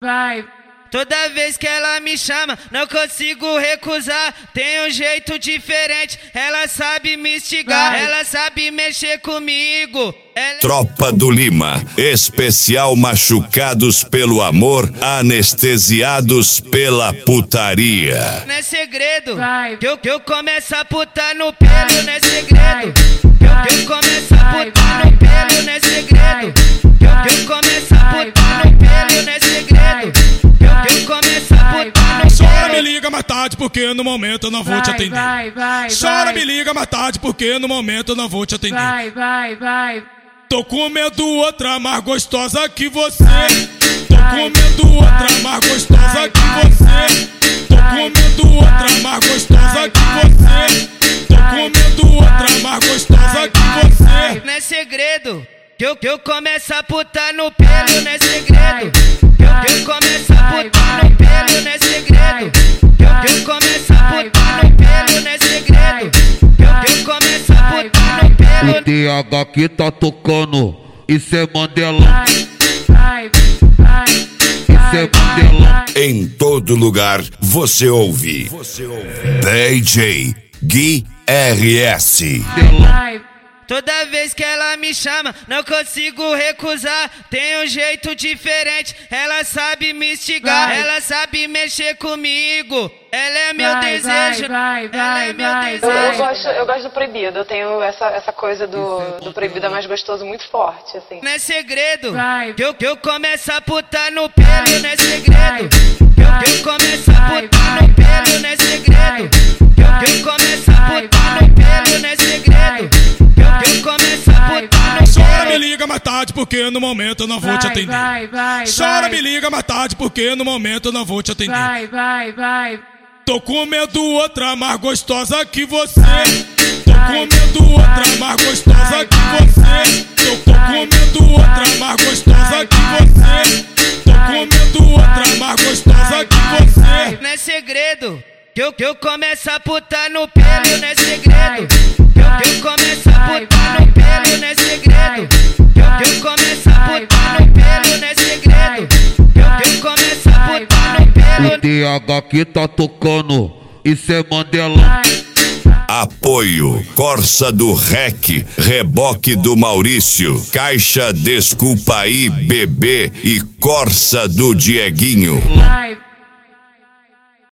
vai. Toda vez que ela me chama, não consigo recusar. Tem um jeito diferente, ela sabe me instigar, ela sabe mexer comigo. Tropa do Lima, especial machucados pelo amor, anestesiados pela putaria. Não é segredo, que eu começo a putar no pelo, não é segredo. Que eu começo a putar no pelo, não é segredo. Que eu começo a putar no pelo, não é segredo. Eu começo a putar no pelo. Chora, me liga mais tarde porque no momento eu não vou te atender. Chora, me liga mais tarde porque no momento eu não vou te atender. Vai. Tô comendo outra mais gostosa que você. Tô comendo outra mais gostosa que você. Tô comendo outra mais gostosa que você. Tô comendo outra mais gostosa que você. Não é segredo, que eu começo a putar no pelo, não é segredo. Que eu começo a putar no pelo, não é segredo. Que eu começo a putar no pelo, não é segredo. Que eu começo a putar no pelo. O TH que tá tocando, isso é Mandela. Isso é Mandela. Em todo lugar você ouve. DJ Gui RS. Toda vez que ela me chama, não consigo recusar. Tem um jeito diferente, ela sabe me instigar, ela sabe mexer comigo. Ela é meu desejo, ela é meu desejo. Eu gosto do proibido, eu tenho essa coisa do proibido é mais gostoso muito forte, assim. Não é segredo, que eu começo a putar no pelo, não é segredo. Que eu começo a putar no pelo, não é segredo. Que eu começo a putar no pelo, não é segredo. Eu começo a putar no pelo. Chora, me liga mais tarde porque no momento eu não vou te atender. Chora, me liga mais tarde porque no momento eu não vou te atender. Vai. Tô comendo outra mais gostosa que você. Tô comendo outra mais gostosa que você. Tô comendo outra mais gostosa que você. Tô comendo outra mais gostosa que você. Não é segredo, que eu começo a putar no pelo, não é segredo. Que eu começo a putar no pelo, não é segredo. Que eu começo a putar no pelo, não é segredo. Que eu começo a putar no pelo. O TH que tá tocando, isso é Mandela. Apoio Corsa do Rec, Reboque do Maurício, Caixa Desculpa aí Bebê e Corsa do Dieguinho. Vai.